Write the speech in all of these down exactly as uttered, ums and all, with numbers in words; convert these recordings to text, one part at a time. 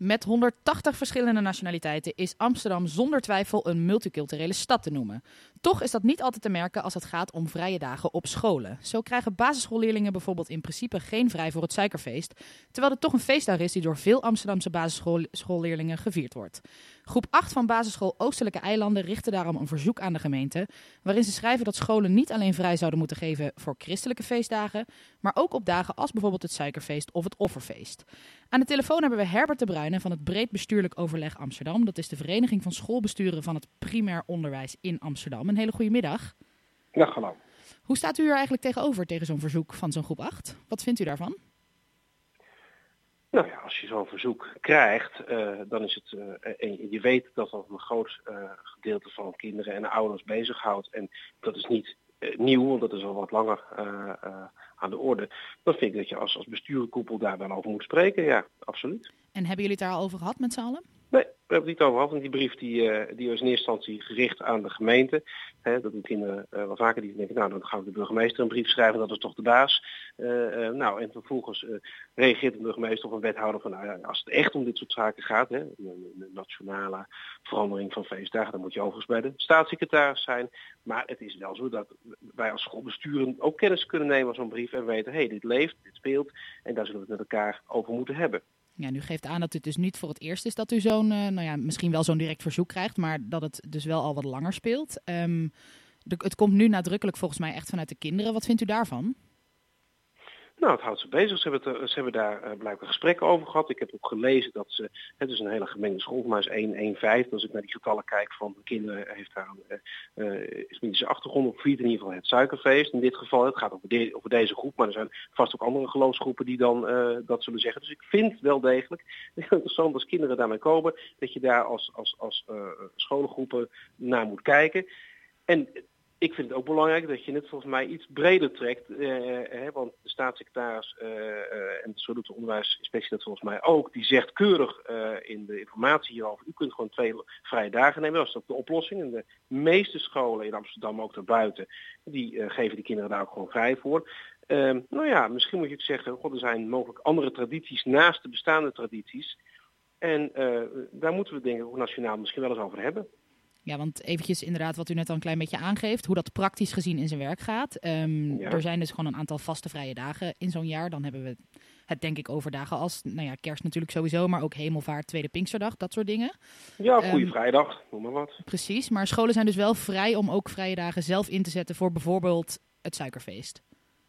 Met honderdtachtig verschillende nationaliteiten is Amsterdam zonder twijfel een multiculturele stad te noemen. Toch is dat niet altijd te merken als het gaat om vrije dagen op scholen. Zo krijgen basisschoolleerlingen bijvoorbeeld in principe geen vrij voor het suikerfeest, terwijl het toch een feestdag is die door veel Amsterdamse basisschoolleerlingen gevierd wordt. Groep acht van basisschool Oostelijke Eilanden richtte daarom een verzoek aan de gemeente, waarin ze schrijven dat scholen niet alleen vrij zouden moeten geven voor christelijke feestdagen, maar ook op dagen als bijvoorbeeld het suikerfeest of het offerfeest. Aan de telefoon hebben we Herbert de Bruyne van het Breed Bestuurlijk Overleg Amsterdam. Dat is de vereniging van schoolbesturen van het primair onderwijs in Amsterdam. Een hele goede middag. Ja, hallo. Hoe staat u er eigenlijk tegenover tegen zo'n verzoek van zo'n groep acht? Wat vindt u daarvan? Nou ja, als je zo'n verzoek krijgt, uh, dan is het, uh, en je weet dat dat een groot uh, gedeelte van kinderen en ouders bezighoudt. En dat is niet uh, nieuw, want dat is al wat langer uh, uh, aan de orde. Dan vind ik dat je als, als bestuurkoepel daar wel over moet spreken. Ja, absoluut. En hebben jullie het daar al over gehad met z'n allen? Nee, we hebben het niet over gehad. Want die brief die, uh, die was in eerste instantie gericht aan de gemeente. Hè, dat doen kinderen uh, wel vaker die denken, nou dan gaan we de burgemeester een brief schrijven, dat is toch de baas. Uh, uh, nou, en vervolgens uh, reageert de burgemeester of een wethouder van, nou ja, als het echt om dit soort zaken gaat, hè, een, een nationale verandering van feestdagen, dan moet je overigens bij de staatssecretaris zijn. Maar het is wel zo dat wij als schoolbesturen ook kennis kunnen nemen van zo'n brief en weten, hé, hey, dit leeft, dit speelt en daar zullen we het met elkaar over moeten hebben. Ja, u geeft aan dat het dus niet voor het eerst is dat u zo'n, uh, nou ja, misschien wel zo'n direct verzoek krijgt, maar dat het dus wel al wat langer speelt. Um, de, het komt nu nadrukkelijk volgens mij echt vanuit de kinderen. Wat vindt u daarvan? Nou, het houdt ze bezig. Ze hebben, het, ze hebben daar uh, blijkbaar gesprekken over gehad. Ik heb ook gelezen dat ze, het is een hele gemengde school, maar is één, één, vijf. Als ik naar die getallen kijk van de kinderen, heeft daar een uh, islamitische achtergrond, of viert in ieder geval het suikerfeest. In dit geval, het gaat over, de, over deze groep, maar er zijn vast ook andere geloofsgroepen die dan uh, dat zullen zeggen. Dus ik vind wel degelijk, het is interessant als kinderen daarmee komen, dat je daar als, als, als uh, scholengroepen naar moet kijken. En ik vind het ook belangrijk dat je het volgens mij iets breder trekt, eh, hè, want de staatssecretaris uh, uh, en zo doet de onderwijsinspectie dat volgens mij ook, die zegt keurig uh, in de informatie hierover, u kunt gewoon twee vrije dagen nemen, dat is ook de oplossing. En de meeste scholen in Amsterdam, ook daarbuiten, die uh, geven die kinderen daar ook gewoon vrij voor. Uh, nou ja, misschien moet je het zeggen, god, er zijn mogelijk andere tradities naast de bestaande tradities. En uh, daar moeten we denk ik ook nationaal misschien wel eens over hebben. Ja, want eventjes inderdaad wat u net al een klein beetje aangeeft, hoe dat praktisch gezien in zijn werk gaat. Um, ja. Er zijn dus gewoon een aantal vaste vrije dagen in zo'n jaar. Dan hebben we het denk ik over dagen als, nou ja, kerst natuurlijk sowieso, maar ook hemelvaart, tweede Pinksterdag, dat soort dingen. Ja, goede um, vrijdag, noem maar wat. Precies, maar scholen zijn dus wel vrij om ook vrije dagen zelf in te zetten voor bijvoorbeeld het suikerfeest.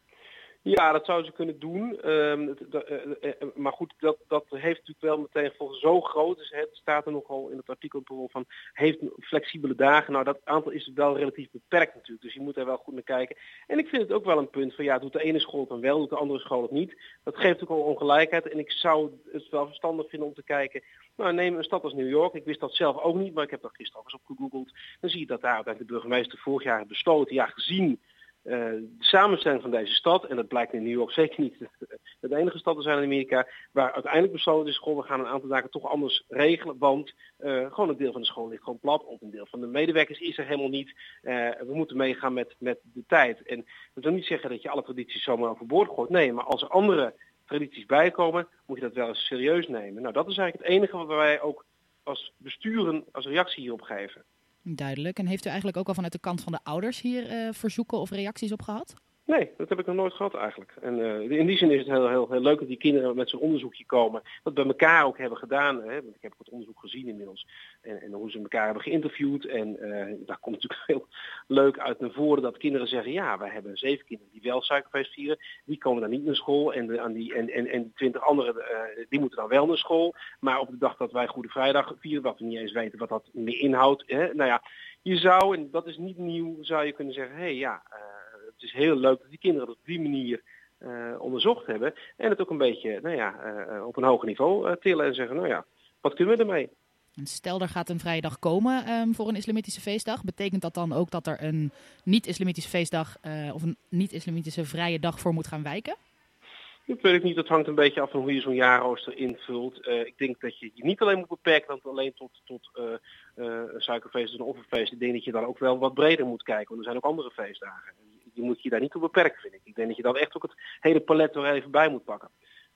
Ja, dat zouden ze kunnen doen. Um, dat, uh, uh, maar goed, dat, dat heeft natuurlijk wel meteen gevolgen zo groot. Dus het staat er nogal in het artikel van, heeft flexibele dagen. Nou, dat aantal is wel relatief beperkt natuurlijk. Dus je moet er wel goed naar kijken. En ik vind het ook wel een punt van, ja, doet de ene school het dan wel, doet de andere school het niet. Dat geeft ook al ongelijkheid. En ik zou het wel verstandig vinden om te kijken. Nou, neem een stad als New York. Ik wist dat zelf ook niet, maar ik heb dat gisteren ook eens op gegoogeld. Dan zie je dat daar uiteindelijk de burgemeester vorig jaar heeft besloten, ja, gezien Uh, de samenstelling van deze stad, en dat blijkt in New York zeker niet het enige stad te zijn in Amerika, waar uiteindelijk besloten is, goh, we gaan een aantal dagen toch anders regelen, want uh, gewoon een deel van de school ligt gewoon plat, of een deel van de medewerkers is er helemaal niet. Uh, we moeten meegaan met, met de tijd. En dat wil niet zeggen dat je alle tradities zomaar overboord gooit. Nee, maar als er andere tradities bijkomen, moet je dat wel eens serieus nemen. Nou, dat is eigenlijk het enige wat wij ook als besturen als reactie hierop geven. Duidelijk. En heeft u eigenlijk ook al vanuit de kant van de ouders hier uh, verzoeken of reacties op gehad? Nee, dat heb ik nog nooit gehad eigenlijk. En uh, in die zin is het heel, heel, heel leuk dat die kinderen met zo'n onderzoekje komen. Dat bij elkaar ook hebben gedaan. Hè? Want ik heb het onderzoek gezien inmiddels. En, en hoe ze elkaar hebben geïnterviewd. En uh, daar komt natuurlijk heel leuk uit naar voren dat kinderen zeggen, ja, wij hebben zeven kinderen die wel suikerfeest vieren. Die komen dan niet naar school. En de, aan die, en, en, en twintig anderen, uh, die moeten dan wel naar school. Maar op de dag dat wij Goede Vrijdag vieren, wat we niet eens weten wat dat meer inhoudt. Hè? Nou ja, je zou, en dat is niet nieuw, zou je kunnen zeggen, hé hey, ja, uh, het is heel leuk dat die kinderen dat op die manier uh, onderzocht hebben. En het ook een beetje, nou ja, uh, op een hoger niveau uh, tillen en zeggen, nou ja, wat kunnen we ermee? En stel, er gaat een vrije dag komen um, voor een islamitische feestdag. Betekent dat dan ook dat er een niet-islamitische feestdag uh, of een niet-islamitische vrije dag voor moet gaan wijken? Dat weet ik niet, dat hangt een beetje af van hoe je zo'n jaarrooster invult. Uh, ik denk dat je je niet alleen moet beperken dan alleen tot, tot uh, uh, een suikerfeest of een offerfeest. Ik denk dat je dan ook wel wat breder moet kijken, want er zijn ook andere feestdagen. Je moet je daar niet toe beperken, vind ik. Ik denk dat je dan echt ook het hele palet er even bij moet pakken.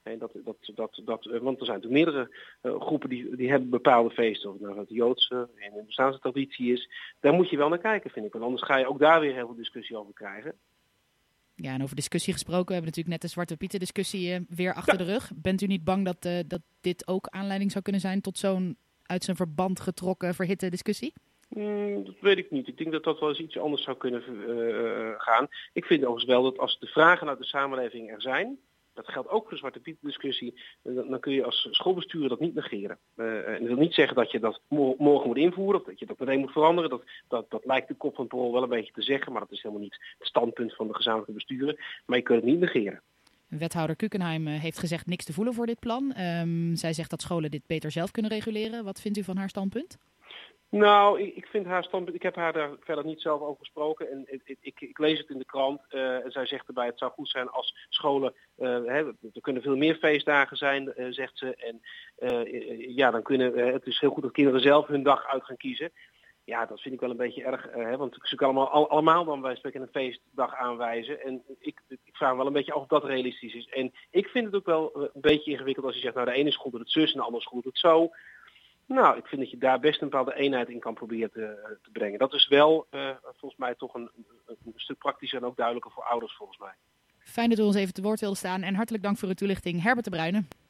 He, dat, dat, dat, dat, want er zijn natuurlijk meerdere uh, groepen die, die hebben bepaalde feesten. Of het nou het Joodse en de Hindoestaanse traditie is. Daar moet je wel naar kijken, vind ik. Want anders ga je ook daar weer heel veel discussie over krijgen. Ja, en over discussie gesproken. We hebben natuurlijk net de Zwarte Pieten discussie uh, weer achter ja. de rug. Bent u niet bang dat, uh, dat dit ook aanleiding zou kunnen zijn tot zo'n uit zijn verband getrokken, verhitte discussie? Mm, dat weet ik niet. Ik denk dat dat wel eens iets anders zou kunnen uh, gaan. Ik vind overigens wel dat als de vragen uit de samenleving er zijn, dat geldt ook voor de Zwarte Piet discussie, dan kun je als schoolbestuurder dat niet negeren. Uh, en dat wil niet zeggen dat je dat morgen moet invoeren of dat je dat meteen moet veranderen. Dat, dat, dat lijkt de kop van het parool wel een beetje te zeggen, maar dat is helemaal niet het standpunt van de gezamenlijke besturen. Maar je kunt het niet negeren. Wethouder Kukenheim heeft gezegd niks te voelen voor dit plan. Um, zij zegt dat scholen dit beter zelf kunnen reguleren. Wat vindt u van haar standpunt? Nou, ik, ik vind haar standpunt, ik heb haar daar verder niet zelf over gesproken en ik, ik, ik lees het in de krant uh, en zij zegt erbij het zou goed zijn als scholen, uh, hè, er kunnen veel meer feestdagen zijn, uh, zegt ze. En uh, ja, dan kunnen, uh, het is heel goed dat kinderen zelf hun dag uit gaan kiezen. Ja, dat vind ik wel een beetje erg, uh, hè, want ze kunnen allemaal, al, allemaal dan bij spreken een feestdag aanwijzen. En ik, ik vraag me wel een beetje af of dat realistisch is. En ik vind het ook wel een beetje ingewikkeld als je zegt, nou de ene school doet het zus en de andere school doet het zo. Nou, ik vind dat je daar best een bepaalde eenheid in kan proberen te, te brengen. Dat is wel uh, volgens mij toch een, een, een stuk praktischer en ook duidelijker voor ouders volgens mij. Fijn dat u ons even te woord wilde staan en hartelijk dank voor uw toelichting, Herbert de Bruyne.